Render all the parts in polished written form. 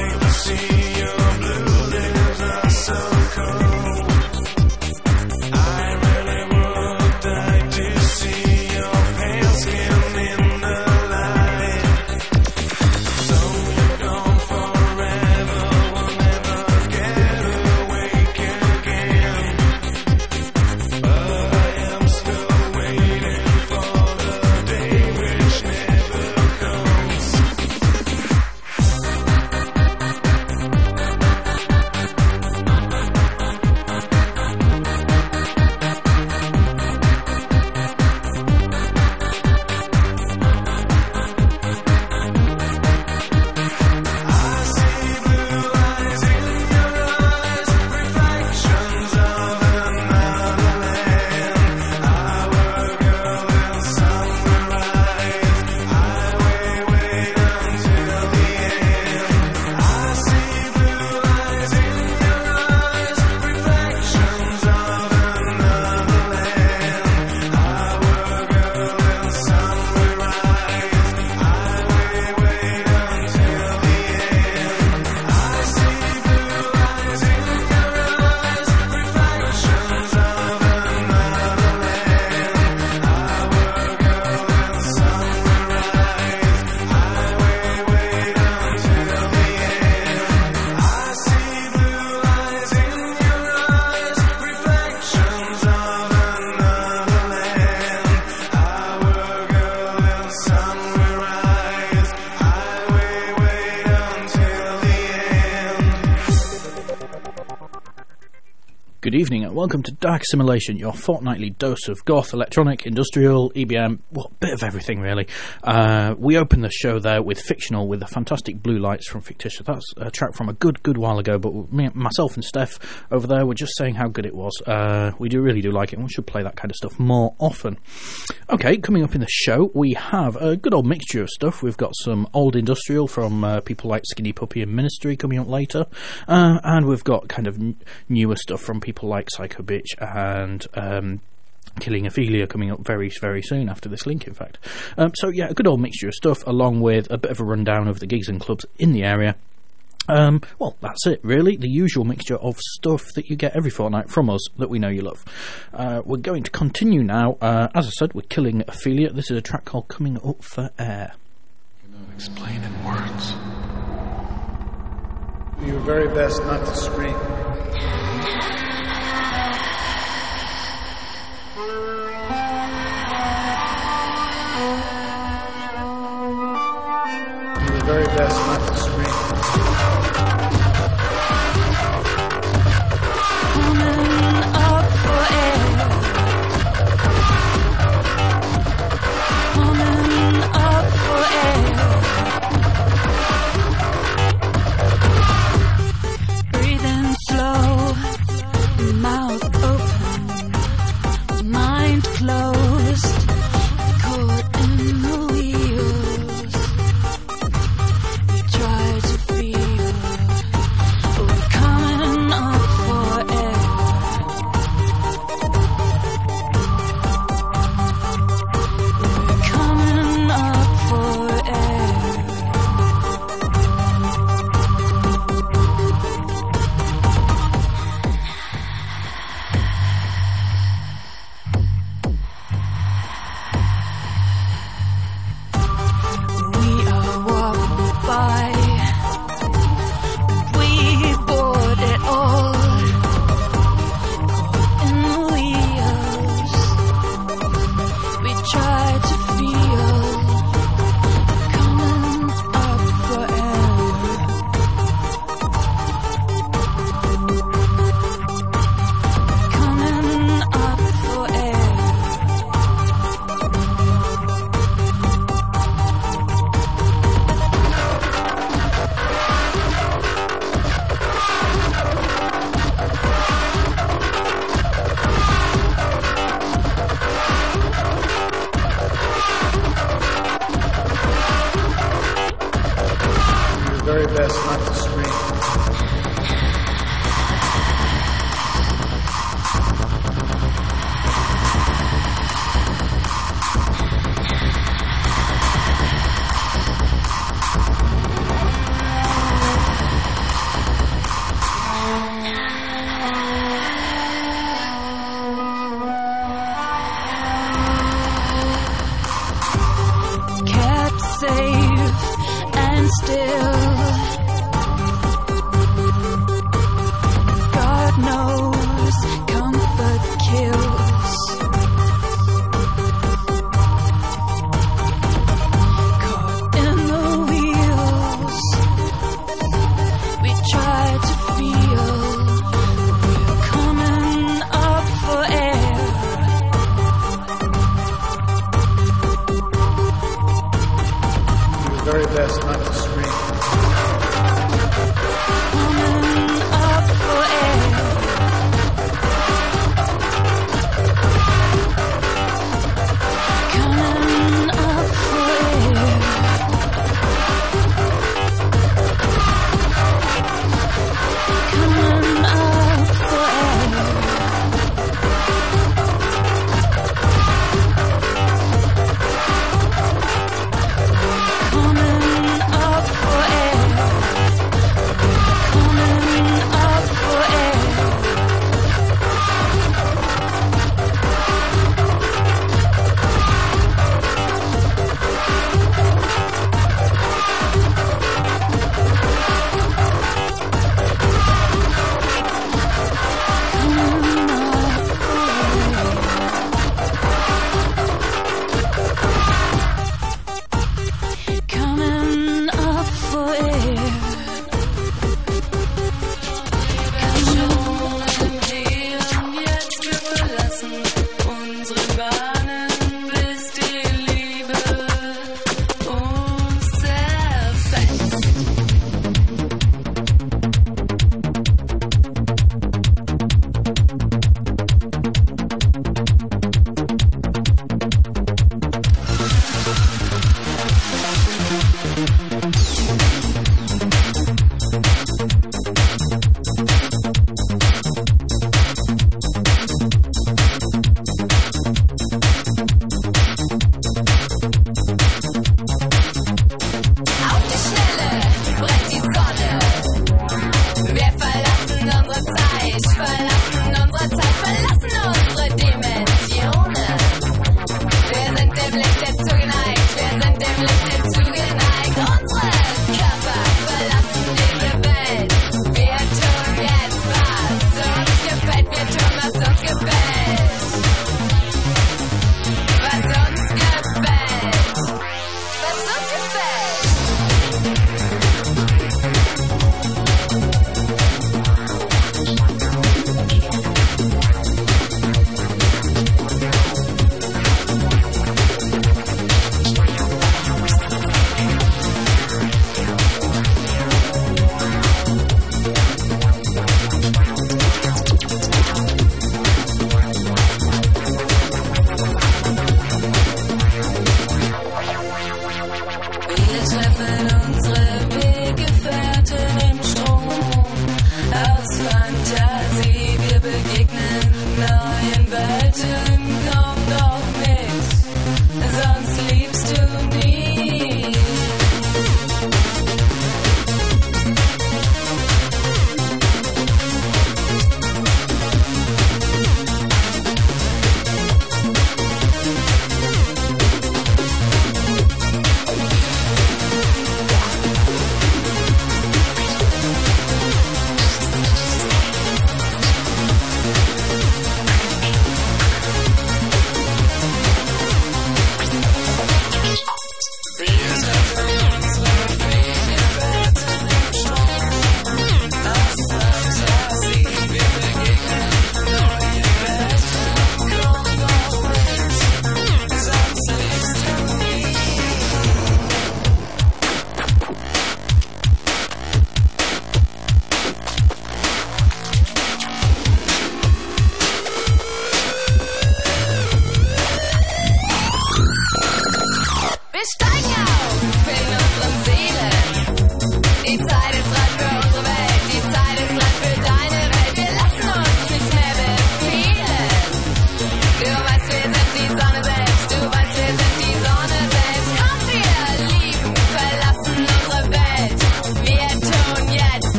Good evening and welcome to Dark Assimilation, your fortnightly dose of goth, electronic, industrial, EBM, well, a bit of everything really. We opened the show there with Fictional, with the fantastic Blue Lights from Fictitious. That's a track from a good while ago, but myself and Steph over there were just saying how good it was. We really do like it, and we should play that kind of stuff more often. Okay, coming up in the show, we have a good old mixture of stuff. We've got some old industrial from people like Skinny Puppy and Ministry coming up later, and we've got kind of newer stuff from people like Psycho Bitch and Killing Ophelia coming up very soon after this link, in fact. So yeah, a good old mixture of stuff, along with a bit of a rundown of the gigs and clubs in the area. Well, that's it, really. The usual mixture of stuff that you get every fortnight from us that we know you love. We're going to continue now. As I said, we're Killing Ophelia. This is a track called Coming Up for Air. Cannot explain in words. Do your very best not to scream. Do your very best not to scream. Closed, caught in the wheels. We try to feel we're coming up for air. We're coming up for air. Very best not to scream.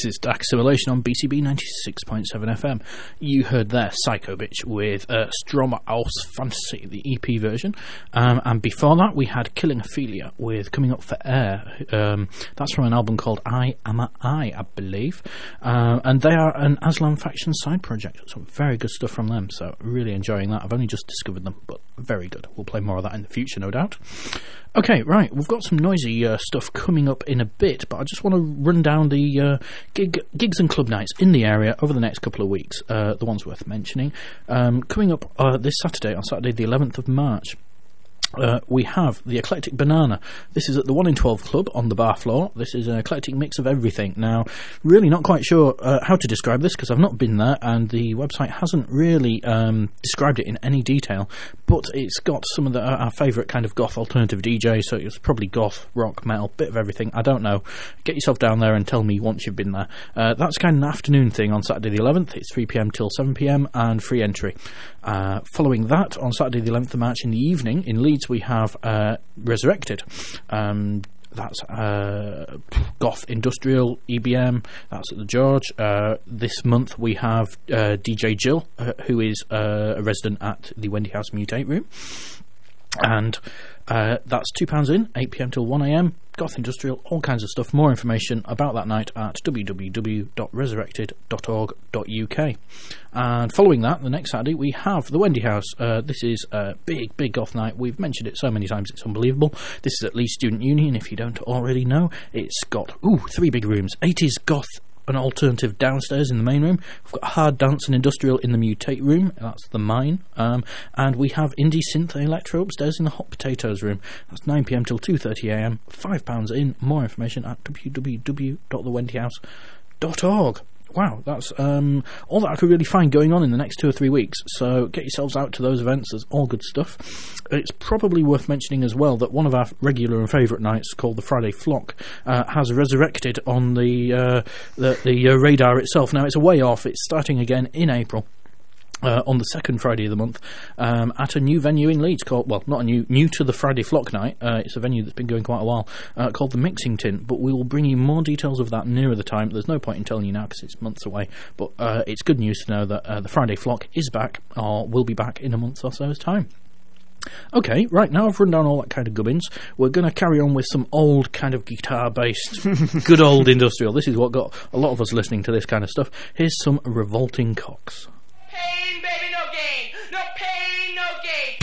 This is Dark Assimilation on BCB 96.7 FM. You heard there Psycho Bitch with Stromer aus Fantasy, the EP version. And before that, we had Killing Ophelia with Coming Up for Air. That's from an album called I Am a I believe. And they are an Aslan Faction side project. Some very good stuff from them, so really enjoying that. I've only just discovered them, but very good. We'll play more of that in the future, no doubt. Okay, right, we've got some noisy stuff coming up in a bit, but I just want to run down the gigs and club nights in the area over the next couple of weeks, the ones worth mentioning. Coming up this Saturday, on Saturday the 11th of March, we have the Eclectic Banana. This is at the 1 in 12 Club on the bar floor. This is an eclectic mix of everything. Now, really not quite sure how to describe this because I've not been there and the website hasn't really described it in any detail, but it's got some of our favourite kind of goth alternative DJs, so it's probably goth, rock, metal, bit of everything. I don't know. Get yourself down there and tell me once you've been there. That's kind of an afternoon thing on Saturday the 11th. It's 3 p.m. till 7 p.m. and free entry. Following that, on Saturday the 11th of March in the evening, in Leeds, we have Resurrected. That's goth industrial EBM. That's at the George. This month we have DJ Jill, who is a resident at the Wendy House Mutate Room, and that's £2 in, 8 p.m. till 1 a.m. Goth industrial, all kinds of stuff. More information about that night at www.resurrected.org.uk. And following that, the next Saturday, we have the Wendy House. This is a big goth night. We've mentioned it so many times, it's unbelievable. This is at Leeds Student Union, if you don't already know. It's got, 3 big rooms. 80s goth and alternative downstairs in the main room. We've got hard dance and industrial in the Mutate room. That's the mine. And we have indie synth and electro upstairs in the Hot Potatoes room. That's 9 p.m. till 2:30 a.m. £5 in. More information at www.thewendyhouse.org. Wow, that's all that I could really find going on in the next 2 or 3 weeks. So get yourselves out to those events. There's all good stuff. It's probably worth mentioning as well that one of our regular and favourite nights, called the Friday Flock, has Resurrected on the radar itself. Now, it's a way off. It's starting again in April. On the second Friday of the month, at a new venue in Leeds called, well, not a new to the Friday Flock night. It's a venue that's been going quite a while, called the Mixing Tin. But we will bring you more details of that nearer the time. There's no point in telling you now because it's months away. But it's good news to know that the Friday Flock is back, or will be back in a month or so's time. Okay, right, now I've run down all that kind of gubbins. We're going to carry on with some old kind of guitar-based, good old industrial. This is what got a lot of us listening to this kind of stuff. Here's some Revolting Cocks. Pain, baby, no gain. No pain, no gain.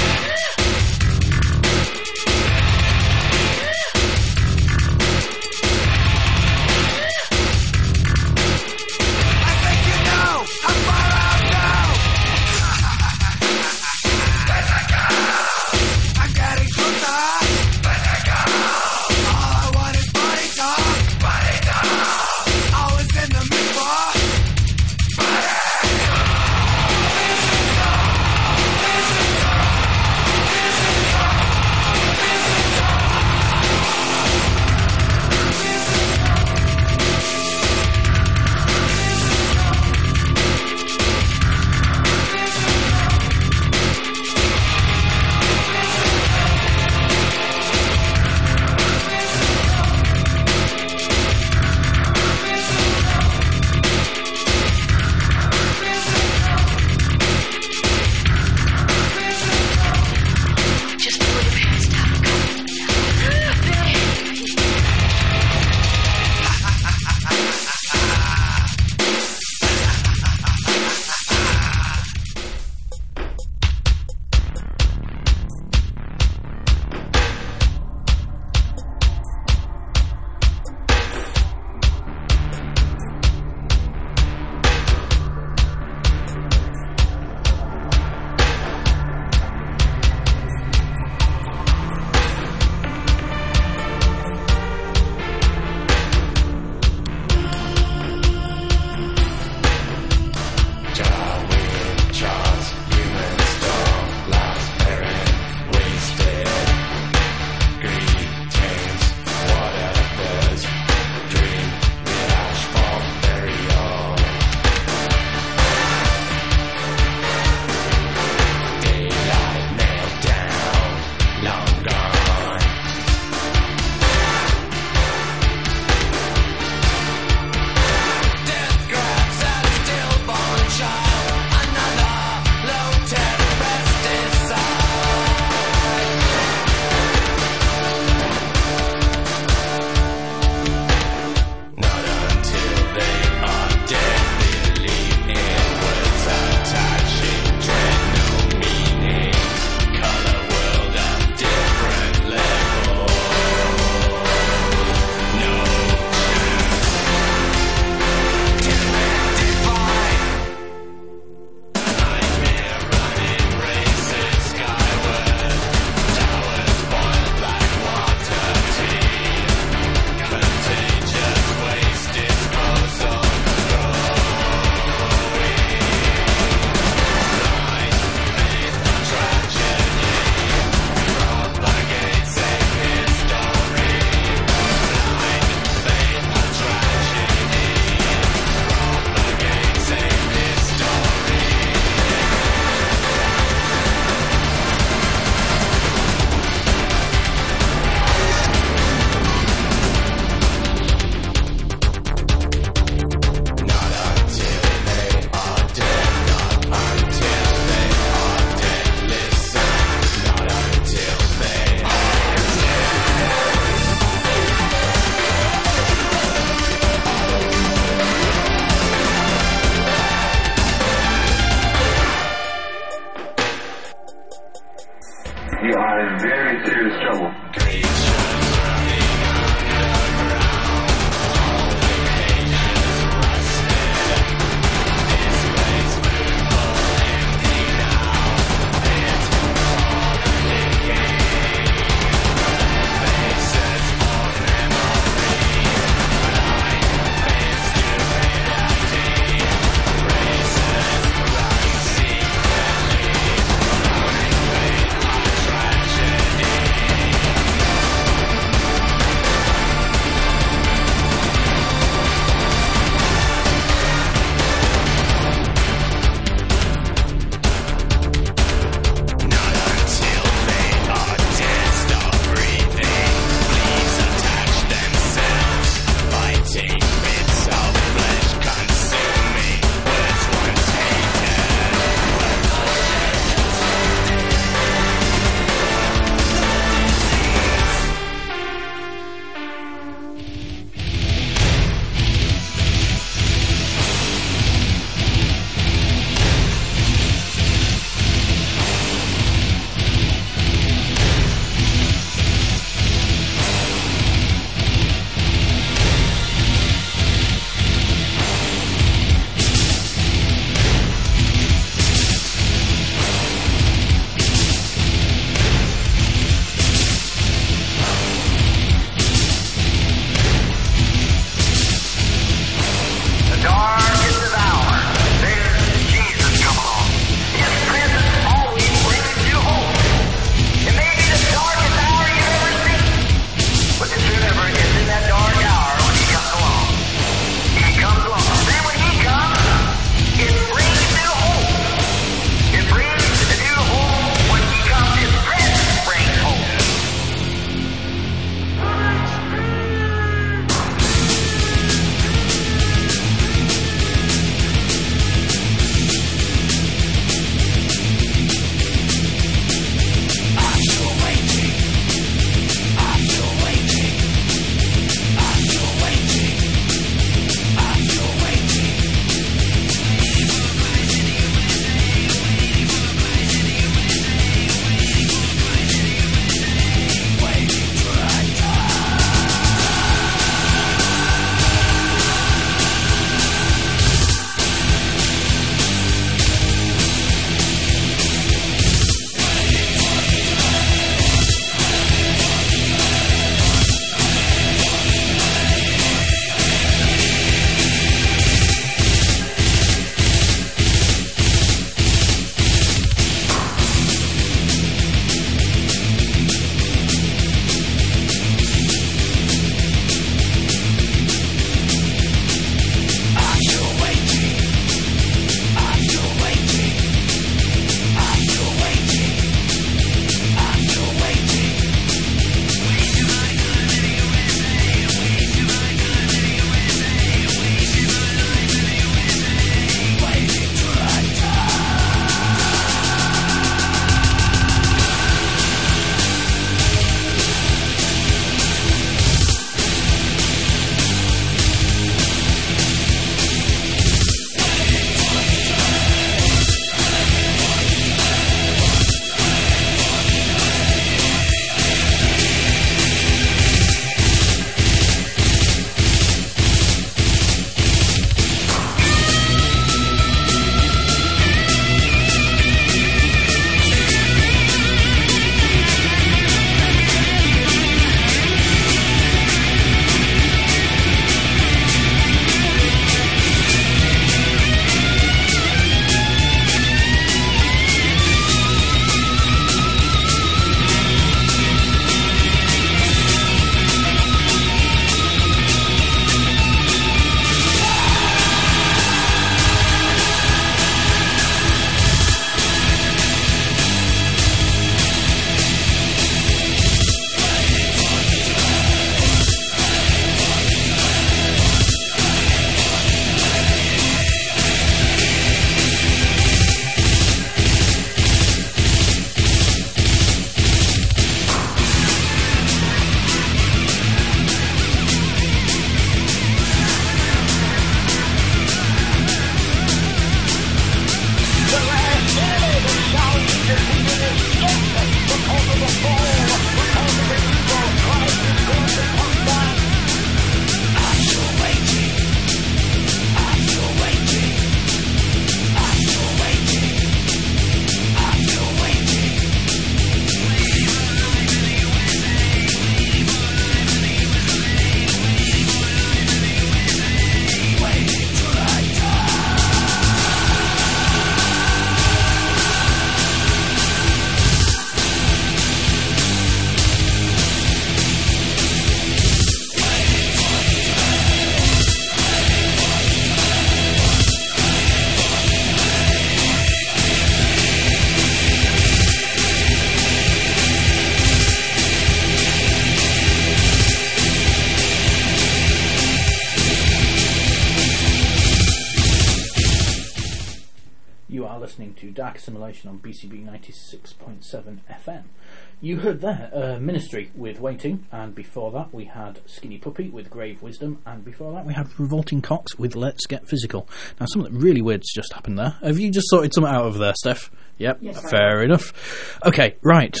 are listening to Dark Assimilation on BCB 96.7 FM. You heard there Ministry with Waiting, and before that we had Skinny Puppy with Grave Wisdom, and before that we had Revolting Cox with Let's Get Physical. Now, something really weird's just happened there. Have you just sorted something out over there, Steph? Yep, yes, fair enough. Okay, right.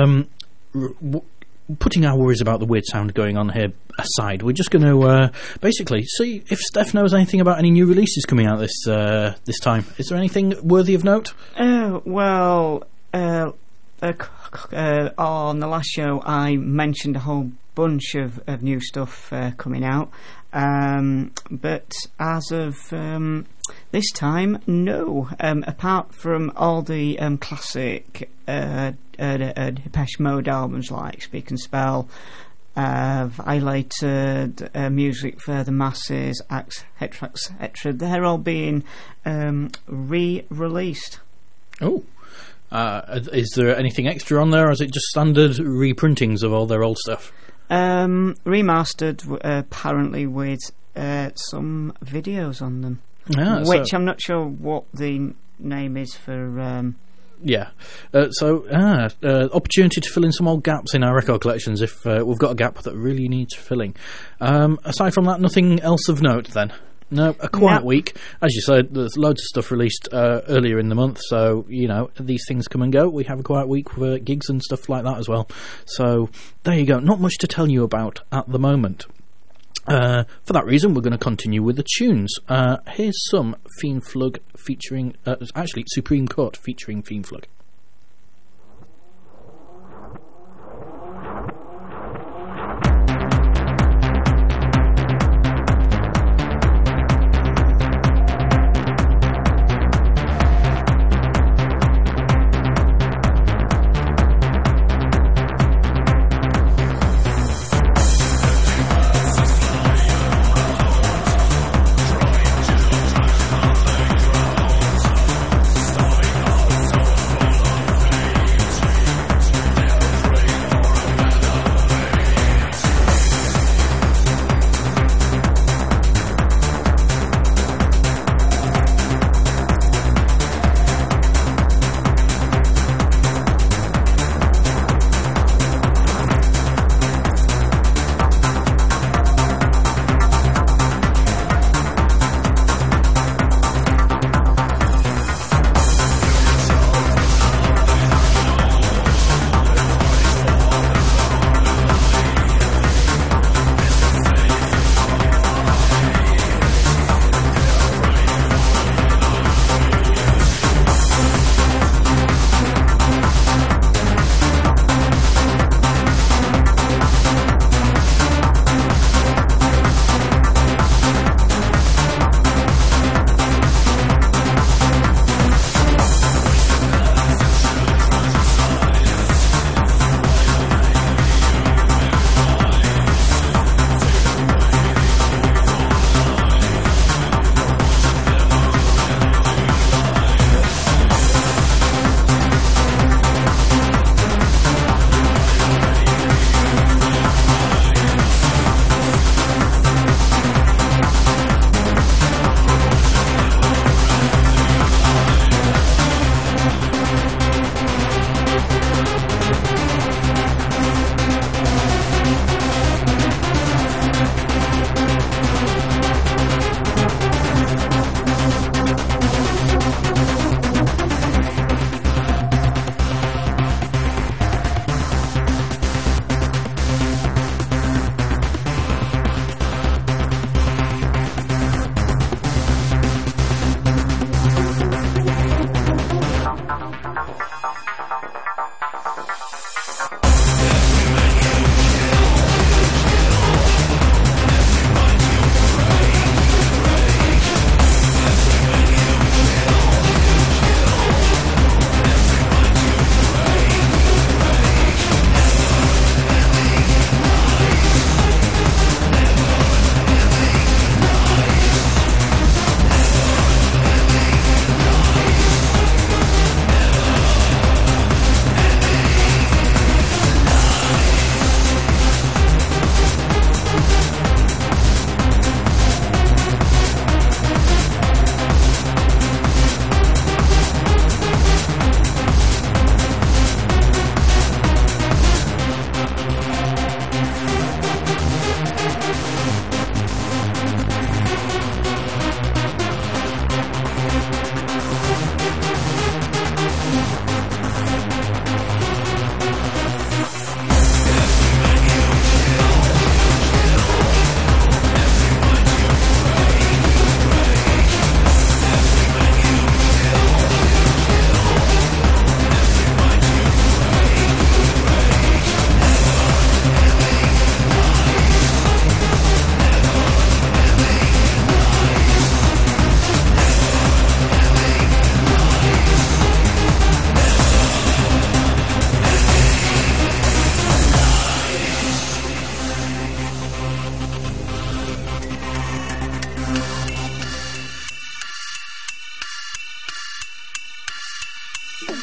Putting our worries about the weird sound going on here aside, we're just going to basically see if Steph knows anything about any new releases coming out this time. Is there anything worthy of note? On the last show I mentioned a whole bunch of new stuff coming out, but as of this time, no. Apart from all the classic Depeche Mode albums like Speak and Spell, Violated, Music for the Masses, etc. They're all being re-released. Oh. Is there anything extra on there, or is it just standard reprintings of all their old stuff? Remastered, apparently, with some videos on them. Which I'm not sure what the name is for... opportunity to fill in some old gaps in our record collections if we've got a gap that really needs filling. Aside from that, nothing else of note then? No, a quiet week. As you said, there's loads of stuff released earlier in the month, so, you know, these things come and go. We have a quiet week for gigs and stuff like that as well. So, there you go. Not much to tell you about at the moment. For that reason, we're going to continue with the tunes. Here's some Fiend Flug featuring... Supreme Court featuring Fiend Flug.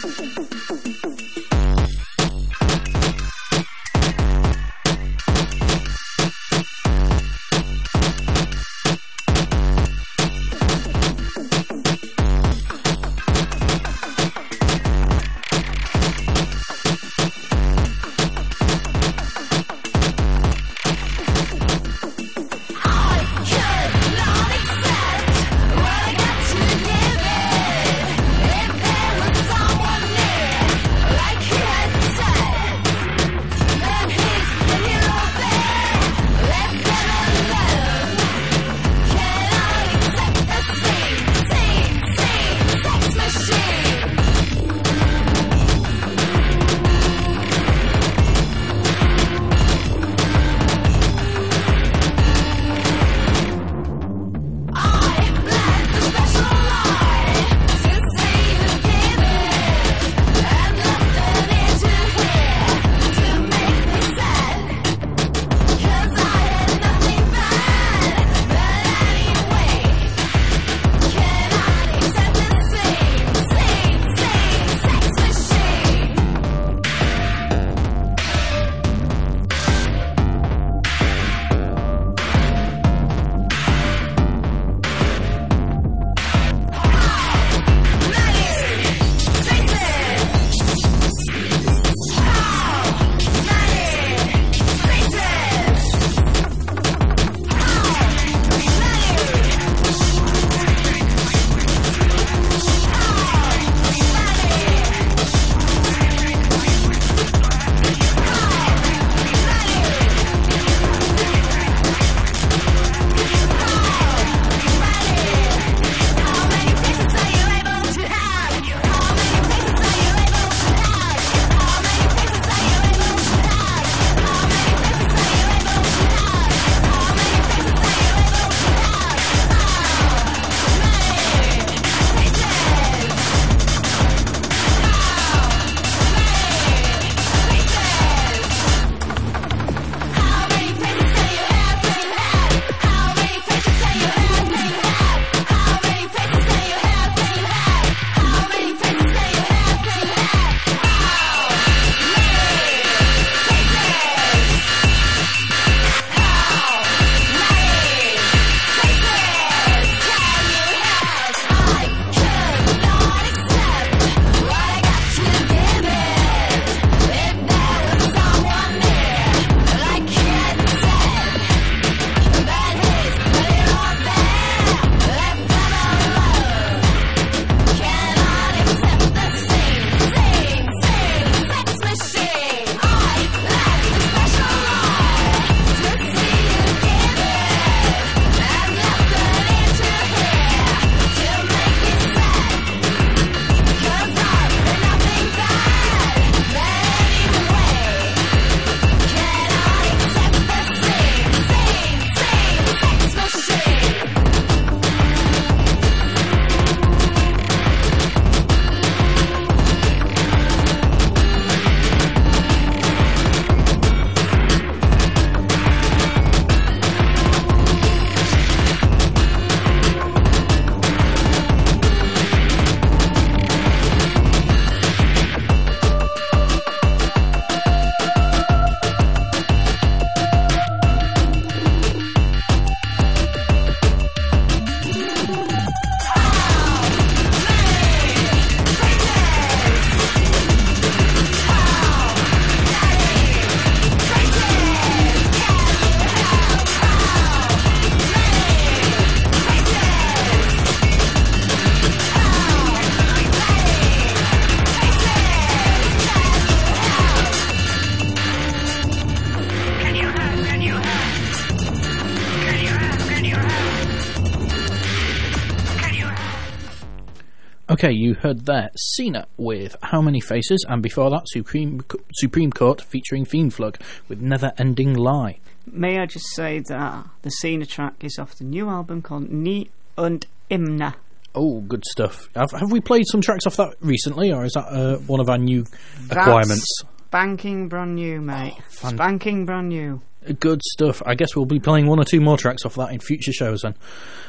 Okay, you heard there Cena with How Many Faces, and before that Supreme Court featuring Fiend Flug with Never Ending Lie. May I just say that the Cena track is off the new album called Ni und Imna. Oh, good stuff. Have we played some tracks off that recently, or is that one of our new acquirements? Spanking brand new, mate. Spanking brand new. Good stuff. I guess we'll be playing one or two more tracks off that in future shows then.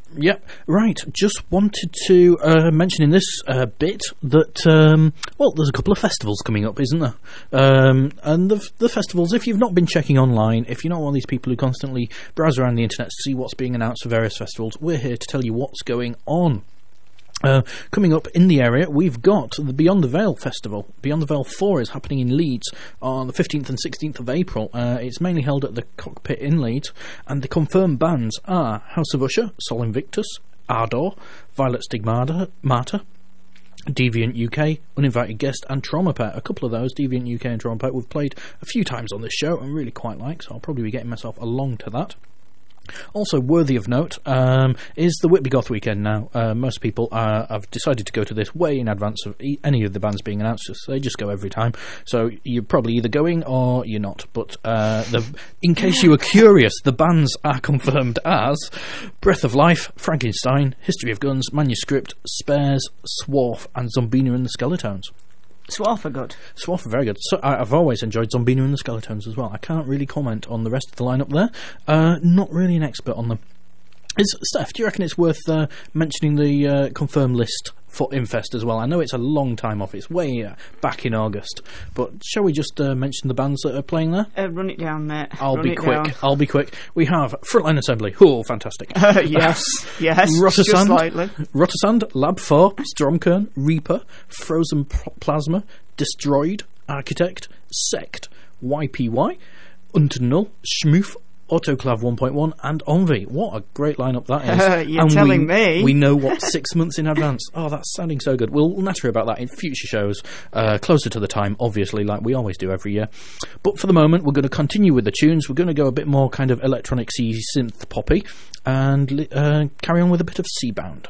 Yep, right. Just wanted to mention in this bit that, there's a couple of festivals coming up, isn't there? And the festivals, if you've not been checking online, if you're not one of these people who constantly browse around the internet to see what's being announced for various festivals, we're here to tell you what's going on. Coming up in the area, we've got the Beyond the Veil Festival. Beyond the Veil 4 is happening in Leeds on the 15th and 16th of April. It's mainly held at the Cockpit in Leeds, and the confirmed bands are House of Usher, Sol Invictus, Ardor, Violet Stigmata, Deviant UK, Uninvited Guest, and Trauma Pet. A couple of those, Deviant UK and Trauma Pet, we've played a few times on this show and really quite like, so I'll probably be getting myself along to that. Also worthy of note is the Whitby Goth weekend now. Most people have decided to go to this way in advance of any of the bands being announced. They just go every time. So you're probably either going or you're not. But in case you were curious, the bands are confirmed as Breath of Life, Frankenstein, History of Guns, Manuscript, Spares, Swarf, and Zombina and the Skeletones. Swarf are good. Swarf are very good. So I've always enjoyed Zombina and the Skeletones as well. I can't really comment on the rest of the lineup there. Not really an expert on them. Steph, do you reckon it's worth mentioning the confirmed list for Infest as well? I know it's a long time off. It's way back in August. But shall we just mention the bands that are playing there? Run it down, mate. I'll be quick. We have Frontline Assembly. Oh, fantastic. Yes. Rotersand, slightly. Rotersand, Lab 4, Stromkern, Reaper, Frozen Plasma, Destroyed, Architect, Sect, YPY, Unternull, Schmoof, Autoclave 1.1 and Envy. What a great lineup that is. You're and telling me. We know what 6 months in advance. Oh, that's sounding so good. We'll natter about that in future shows, closer to the time, obviously, like we always do every year. But for the moment, we're going to continue with the tunes. We're going to go a bit more kind of electronic-y synth poppy and carry on with a bit of Seabound.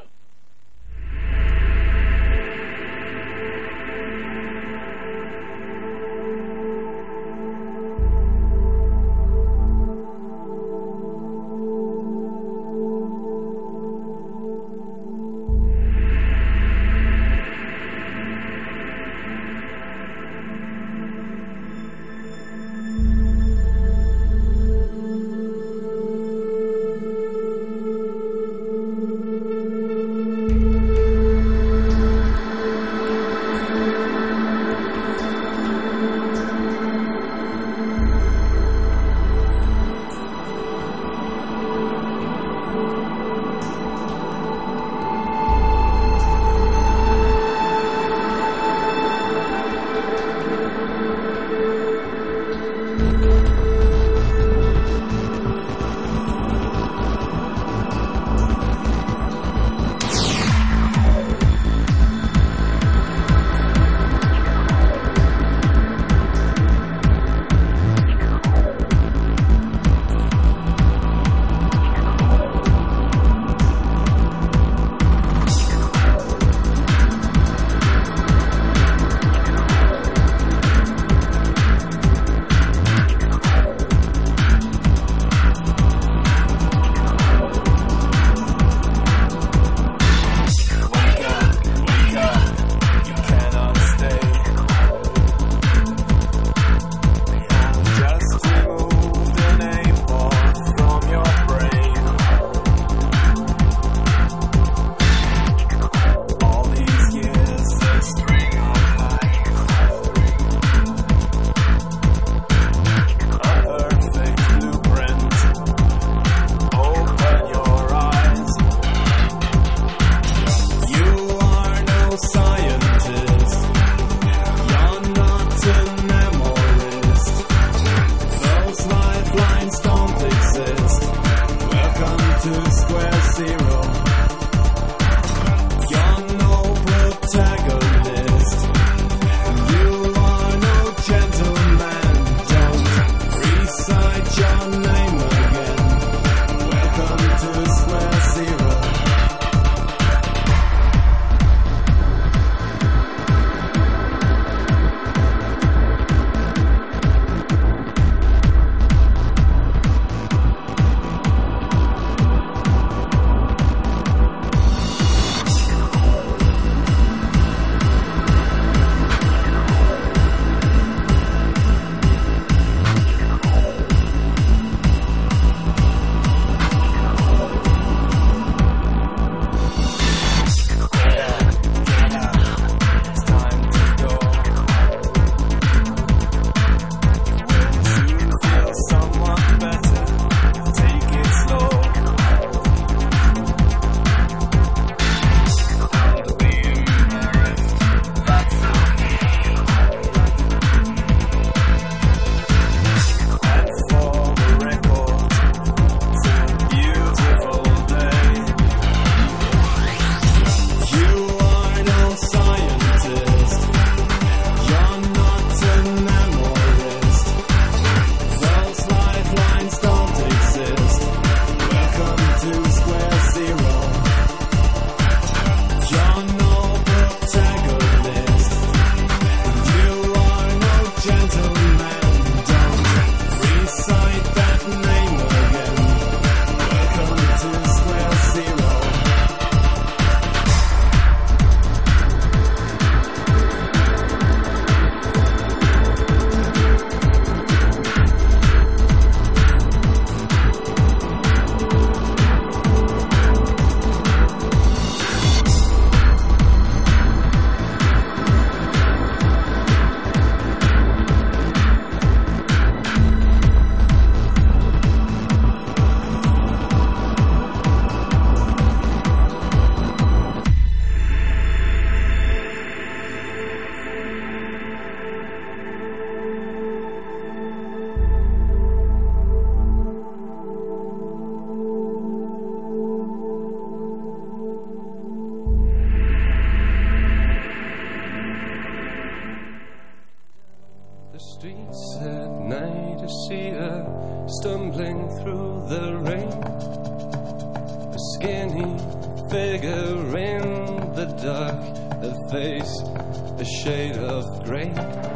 here in the dark, her face a shade of grey.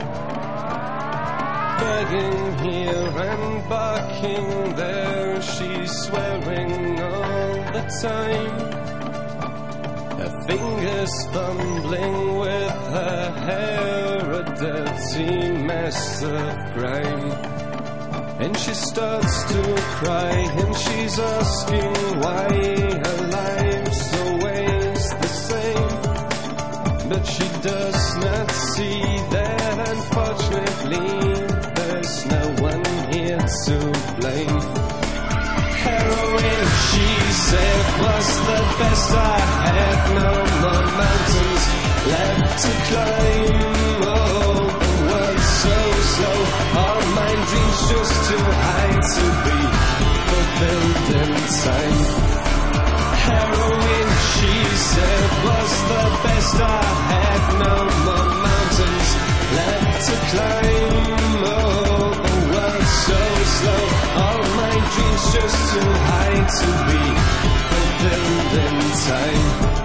Begging here and barking there, she's swearing all the time. Her fingers fumbling with her hair, a dirty mess of grime. And she starts to cry, and she's asking why her life's always the same. But she does not see that unfortunately there's no one here to blame. Heroin, she said, was the best I had. No more mountains left to climb. Oh, the world's so slow, all my dreams just too high to be fulfilled in time. Heroin, she said, was the best I had. No more mountains left to climb. Oh, the world's so slow, all my dreams just too high to be fulfilled in time.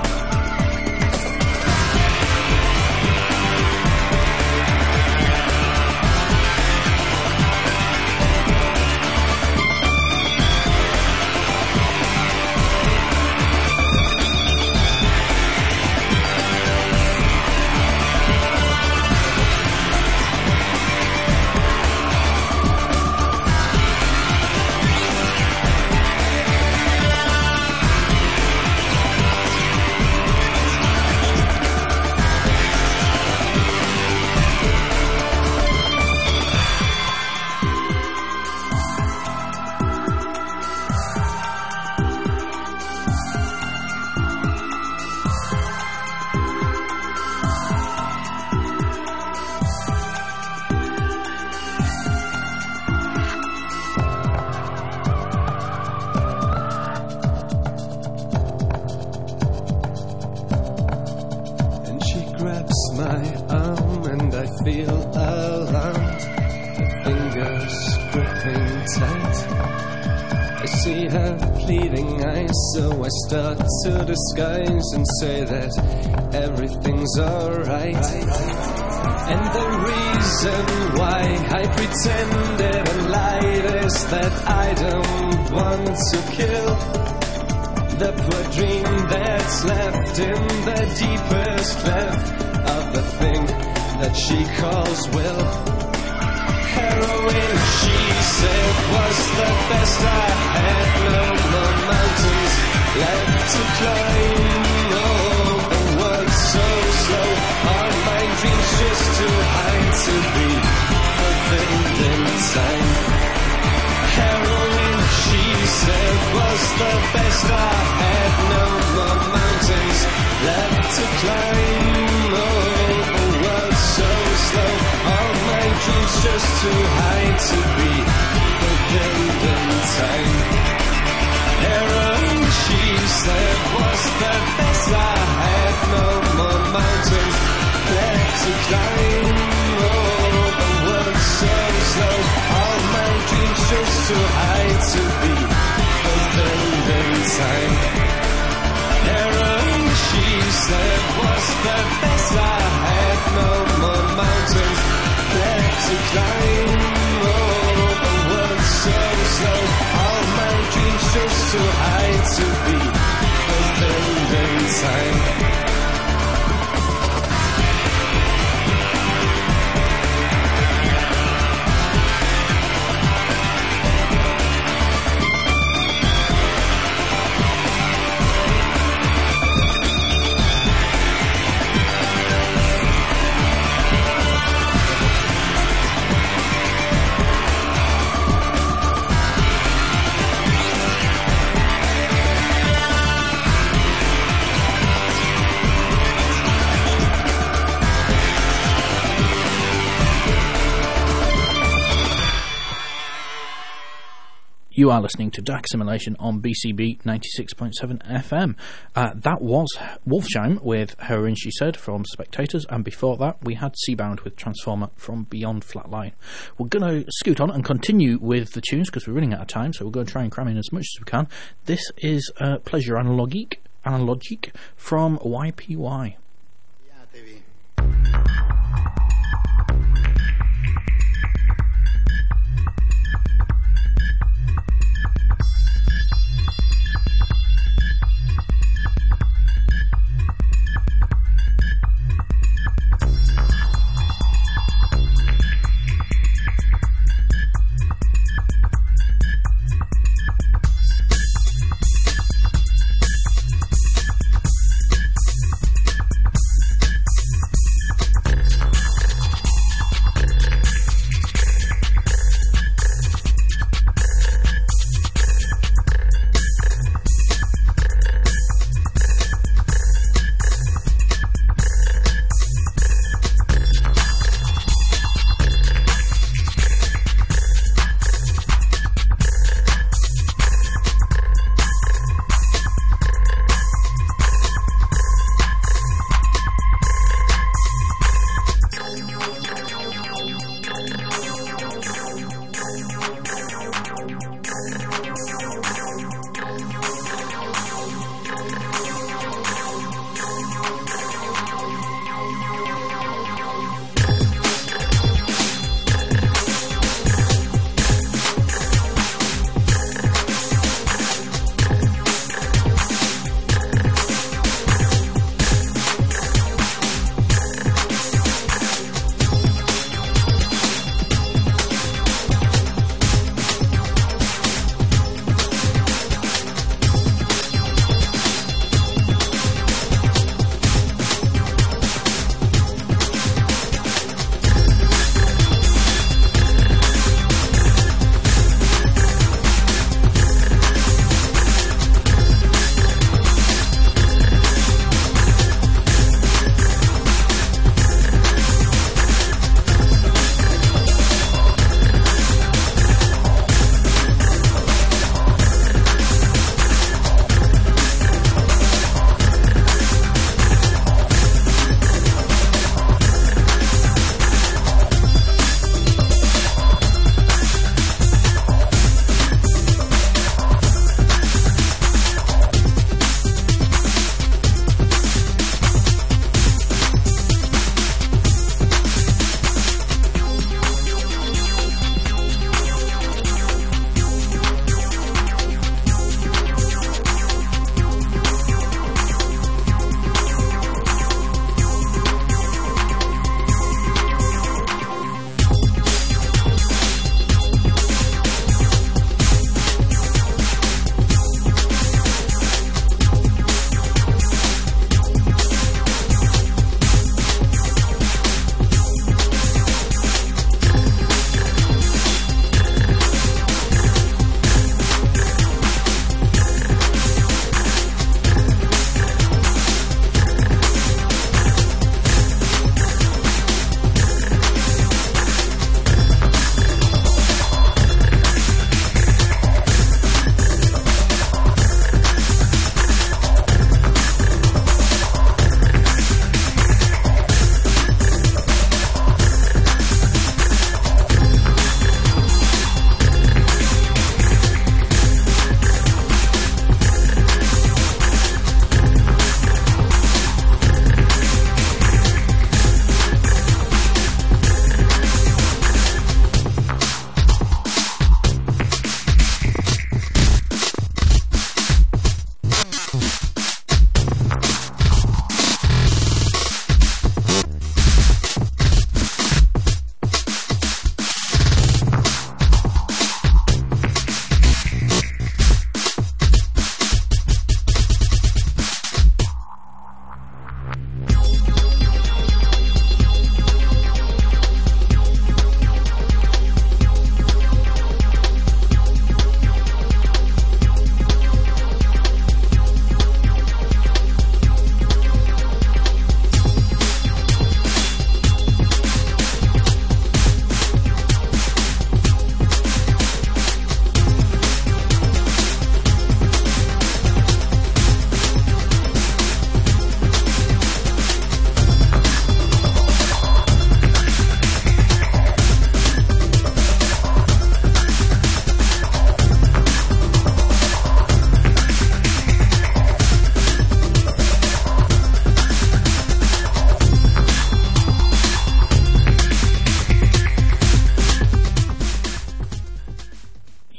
So I start to disguise and say that everything's alright. And the reason why I pretended and lied is that I don't want to kill the poor dream that's left in the deepest cleft of the thing that she calls will. Heroin, she said, was the best I had. No more mountains left to climb. Oh, the world's so slow, all my dreams just too high to be fulfilled in time. Heroin, she said, was the best I had. No more mountains left to climb. Oh, the world's so slow, all my dreams just too high to be fulfilled in time. Heroin, she said, was the best I had. No more mountains left to climb. Oh, the world's so slow, all my dreams just too high to be fulfilled in time. Heroin, she said, was the best I had. No more mountains left to climb. Oh, the world's so slow, all my dreams just too high to be fulfilled in time. You are listening to Dark Simulation on BCB 96.7 FM. That was Wolfsheim with Heroin, She Said from Spectators, and before that we had Seabound with Transformer from Beyond Flatline. We're going to scoot on and continue with the tunes because we're running out of time, so we're going to try and cram in as much as we can. This is Pleasure Analogique Analogique from YPY.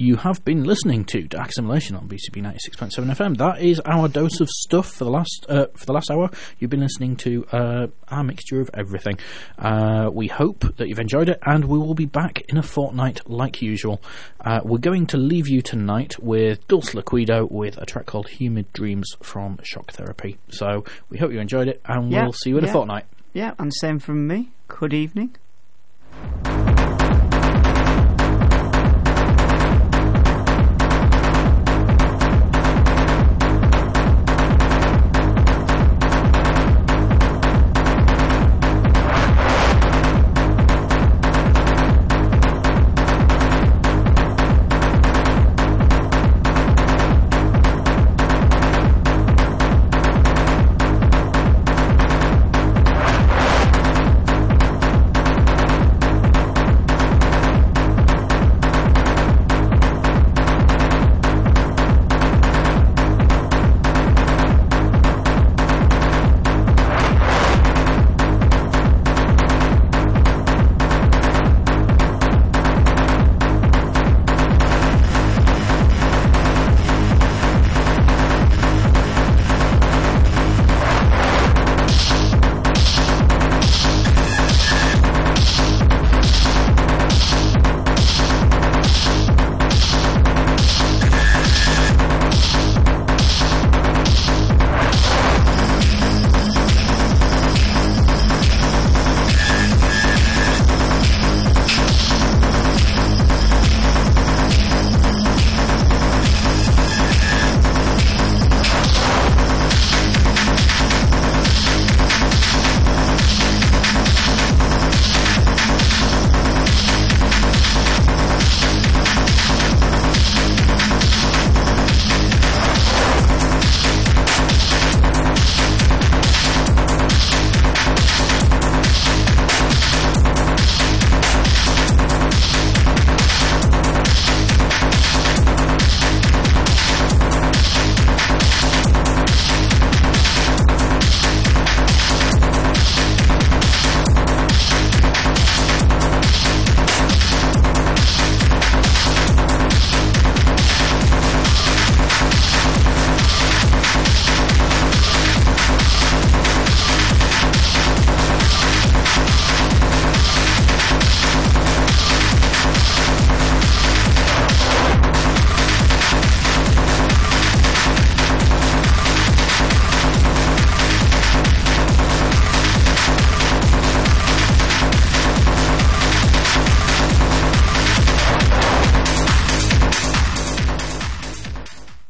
you have been listening to Dark Simulation on BCB 96.7 FM. That is our dose of stuff for the last hour. You've been listening to our mixture of everything. We hope that you've enjoyed it, and we will be back in a fortnight like usual. We're going to leave you tonight with Dulce Liquido with a track called Humid Dreams from Shock Therapy. So we hope you enjoyed it, and we'll see you in a fortnight. Yeah, and same from me. Good evening.